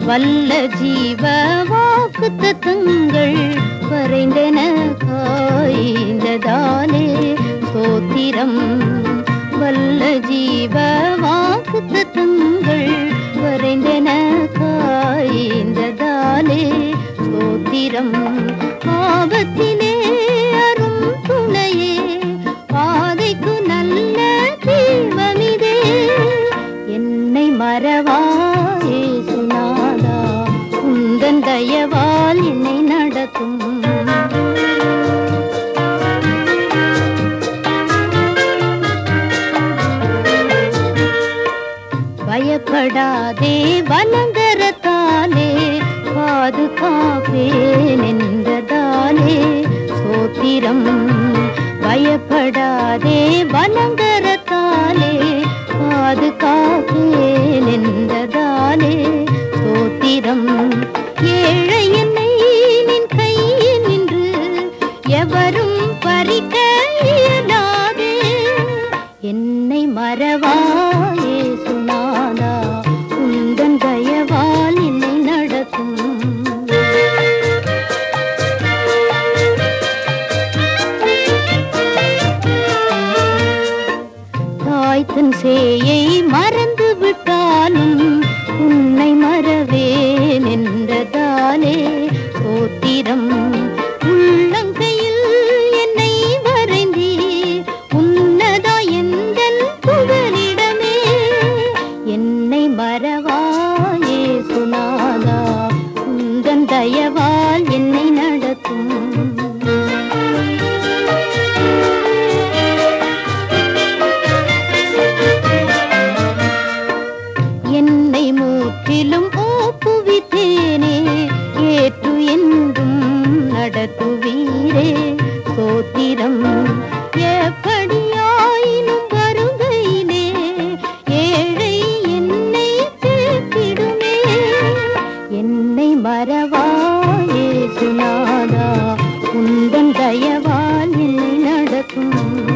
வல்ல ஜீவ வாக்குத்தத்தங்கள் வரைந்தன காய்ந்ததாலே ஸ்தோத்திரம். வல்ல ஜீவ வாக்குத்தத்தங்கள் வரைந்தன காய்ந்ததாலே ஸ்தோத்திரம். ஆபத்திலே அரும் துணையே, பாதைக்கு நல்ல தீபமிதே. என்னை மறவாயே சுனாதா, உந்தன் தயவால் என்னை நடத்தும். பயப்படாதே வலங்கரத்தாலே பாதுகாப்பேன் என்றதாலே ஸ்தோத்திரம். பயப்படாதே வலங்கரத்தாலே பாதுகாப்பேன் என்றதாலே ஸ்தோத்திரம். ஏழை என்னை நின் கையில் நின்று எவரும் பறிக்க இயலாதே. என்னை மறவாயே சுனாதா, உந்தன் தயவால் என்னை நடத்தும். தாய்த்தன் சேயை மறந்து விட்டாலும் உன்னை மறவேன் என்றதாலே ஸ்தோத்திரம். உள்ளங்கையில் என்னை வரைந்தி உன்னதா எந்தன் புகலிடமே. என்னை மறவாயே சுனாதா, உந்தன் தயவால் என்னை நடத்தும். என்னை முற்றிலும் ஒப்புவித்தேனே, ஏற்று என்றும் நடத்துவீரே ஸ்தோத்திரம். எப்படியாயினும் வருகையிலே ஏழை என்னை சேர்த்திடுமே. என்னை மறவாயே சுனாதா, உந்தன் தயவால் என்னை நடத்தும்.